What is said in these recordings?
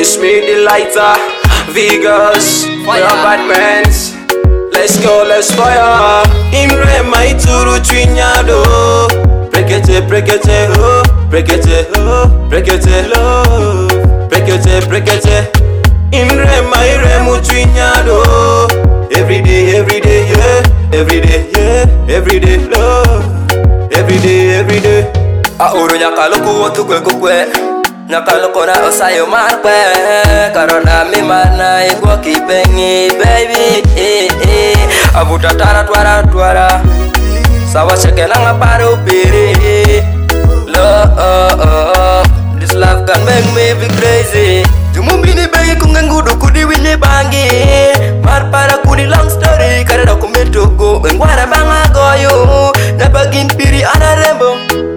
Kiss me the lighter, Vegas, fire bad mans. Let's go, let's fire. Imre my turu twinyado. Break it, oh, break it, oh, break it, oh, break it, break it. Imre my remu twinyado. Every day, yeah, every day, yeah, every day, love, every day, every day. Auru nyakaloku wotu kwe Nakaloko na osayo marpe Karona mi mana igwa kipengi baby Avuta twara Sawa sheke na ngaparo piri Love, this love can make me be crazy Jumumbini begi kungengudu kudi wini bangi Marpara kudi long story Kare dokumento go Ngwara banga goyo Nabagin piri anarembo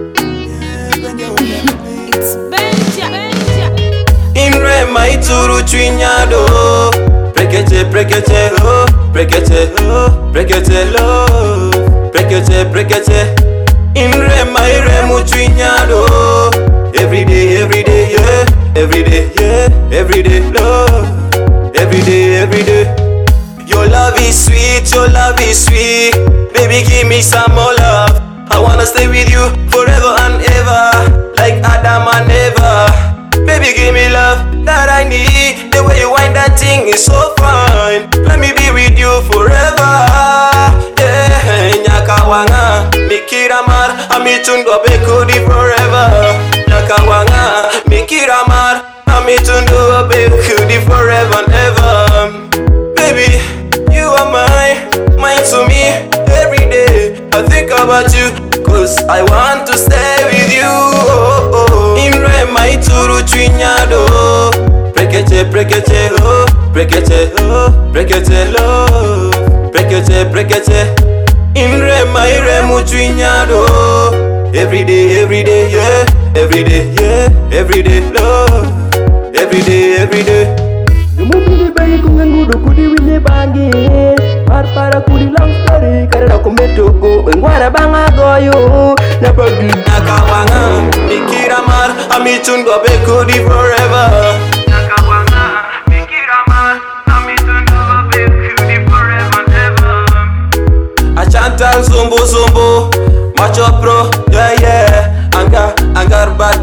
Imre my turu twinyado. Break it, oh, break it, oh, break it, oh, break it, break it. Imre my remu twinyado. Every day, yeah, every day, yeah, every day, love, every day, every day. Your love is sweet, your love is sweet. Baby, give me some more love. I wanna stay with you forever and ever, like Adam and Eva. Baby, give me love that I need. The way you wind that thing is so fine. Let me be with you forever. Yeah, Nyakawanga, Mikiramar, Amitundwa Bekudi forever. Nyakawanga, Mikiramar, Amitundwa Bekudi forever and ever. Baby, you are mine to me. Every day I think about you, cause I want to stay with you. Imre my turu twinyado. Break it, oh, break it, oh, break it, oh, break it, break it. Imre my remu twinyado. Every day, yeah, every day, yeah, every day, love, every day, every day. Jumumbini begi kungengudu kudi wini bangi Marpara kudi long story Kare dokumento go Ngwara banga goyo Nabagin Nakawanga, Mikiramar, Amitundwa Bekudi forever. Nakawanga, Mikiramar, Amitundwa Bekudi forever and ever. Achanta zumbo, macho pro, yeah, yeah. Angar bad